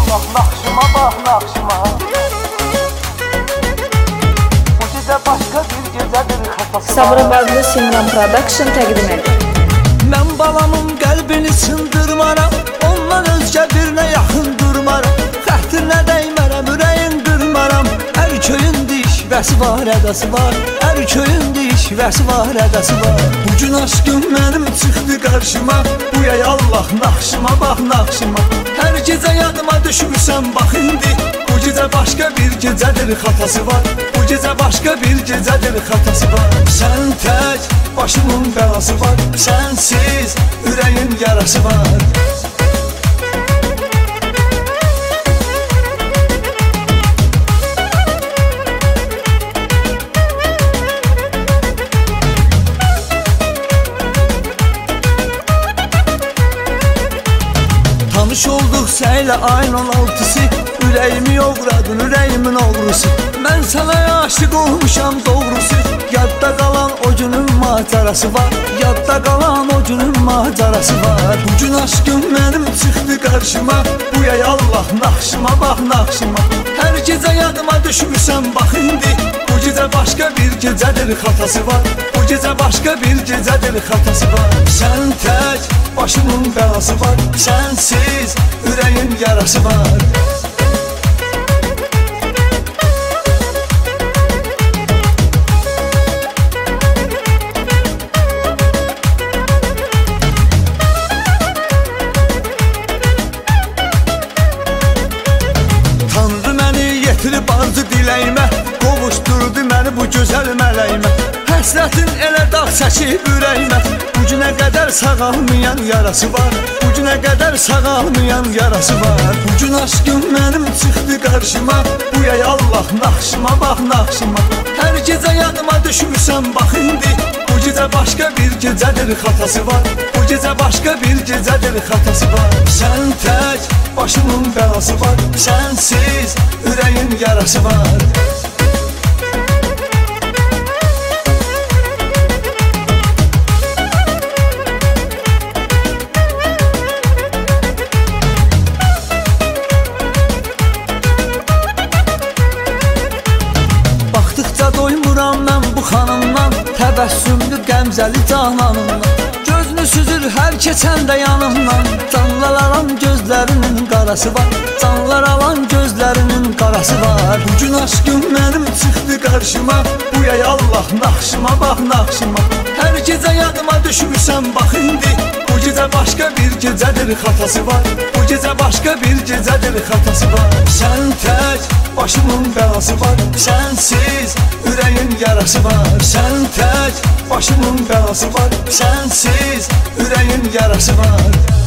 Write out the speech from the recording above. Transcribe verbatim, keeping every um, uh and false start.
Bax naxşıma, bax naxşıma. Bu gecə başqa bir gecədir xatası var. Sabirabadlı Simran Production təqdim edir. Mən balamın qəlbini sındırmaram, ondan özgə birinə yaxın durmaram. Xətrinə dəymərəm, ürəyin qırmaram. Hər köyün dişvəsi var, ədəsi var. Hər köyün dişvəsi var, ədəsi var. Bugün aşkım mənim çıxdı qarşıma. Bu yay Allah naxşıma, bax naxşıma. Hər gecə yadıma düşmüsən, bax indi. Bu gecə başqa bir gecədir xatası var. Bu gecə başqa bir gecədir xatası var. Sən tək başımın bəlası var. Sənsiz ürəyin yarası var. Tanış olduq səylə ayın on altısı. Ürəyimi yoğradın, ürəyimin oğrusu. Mən sənə aşıq olmuşam doğrusu. Yadda qalan o günün macerası var. Yadda qalan o günün macerası var. Bugün aşkım mənim çıxdı qarşıma. Bu yay Allah naxşıma, bax naxşıma. Hər gecə yadıma düşmüsən, bax indi. Bu gecə başqa bir gecədir xatası var. Bu gecə başqa bir gecədir xatası var. Sən tək başımın bəlası var. Sənsiz ürəyin yarası var. Yetirib arzu diləyimə, qovuşdurdu məni bu gözəl mələyimə. Həsrətin elə dağ çəkib ürəyimə. Bu günə qədər sağalmayan yarası var. Bu günə qədər sağalmayan yarası var. Bu gün aşkım mənim çıxdı qarşıma. Bu yay Allah naxşıma, bax naxşıma. Hər gecə yadıma düşmüsən, bax indi. Bu gecə başqa bir gecədir xatası var. Bu gecə başqa bir gecədir xatası var. Sən tək başımın bəlası var. Sənsiz ürəyin yarası var. Baxdıqca doymuram mən bu xanımdan. Təbəssümlü qəmzəli cananımdan. Gözünü süzür hər keçəndə yanımdan. Canlar alan gözlərinin qarası var. Canlar alan gözlərinin qarası var. Bugün aşkım mənim çıxdı qarşıma. Bu yay Allah naxşıma, bax naxşıma. Hər gecə yadıma düşmüsən, bax indi. Bu gecə başqa bir gecədir xatası var. Bu gecə başqa bir gecədir xatası var. Sən tək başımın bəlası var. Sənsiz ürəyin yarası var. Sən tək başımın bəlası var. Sənsiz ürəyin yarası var.